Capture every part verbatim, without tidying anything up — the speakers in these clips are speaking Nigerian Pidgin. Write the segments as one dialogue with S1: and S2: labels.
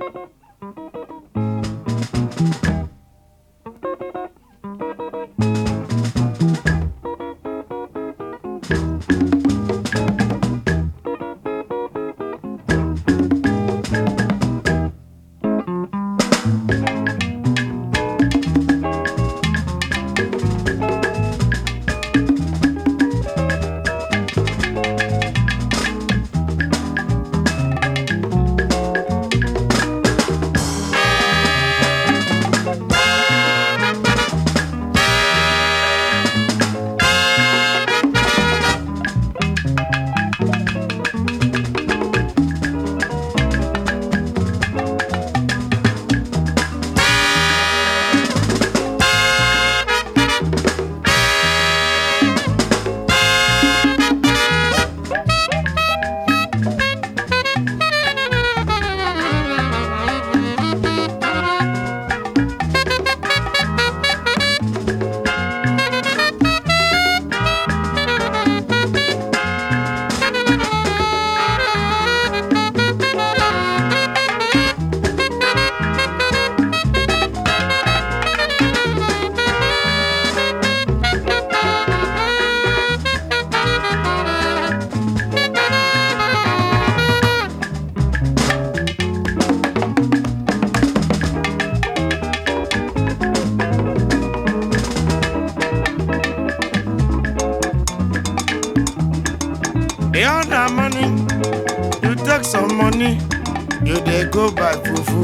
S1: The other money, you take some money, you dey go buy fufu.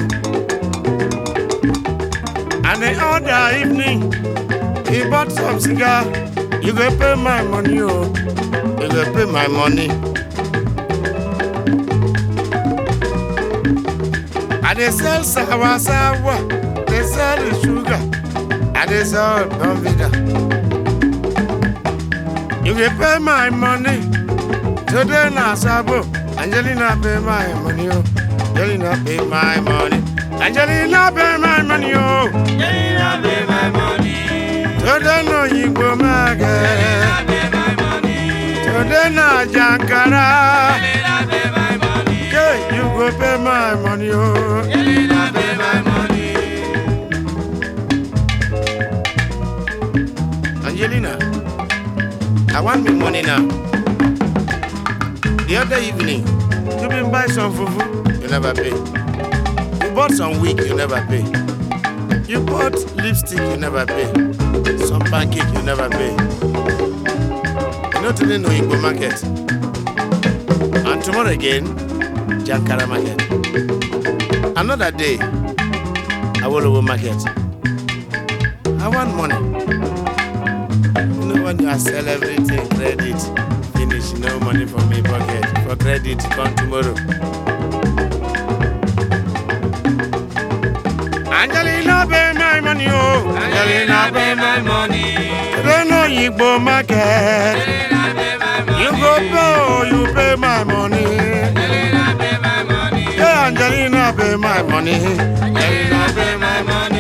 S1: And the other evening, he bought some cigar, you go pay my money, oh, you go pay my money. I dey sell sawa sawa, they sell the sugar, I dey sell Bonvita. You go pay my money. Today na Sabo, Angelina pay my money, oh. Angelina pay my money. Angelina pay my money, oh.
S2: Angelina pay my money.
S1: Today no you go market.
S2: Angelina pay my money.
S1: Today na Jankara.
S2: Angelina pay my money.
S1: Yeah, you go pay my money, oh.
S2: Angelina pay my money.
S1: Angelina, I want me money now. The other evening, you been buy some fufu, you never pay. You bought some wig, you never pay. You bought lipstick, you never pay. Some pancake, you never pay. You know today no Igbo market. And tomorrow again, Jankara market. Another day, Awolowo market. I want money. You know when you sell everything, credit. Finish, no money for me pocket. For credit, come tomorrow. Angelina pay my money, oh.
S2: Angelina pay my money.
S1: Today no Igbo market.
S2: Angelina pay my money.
S1: You go pay, oh, you pay my money.
S2: Angelina pay my money.
S1: Yeah, Angelina pay my money.
S2: Angelina pay my money.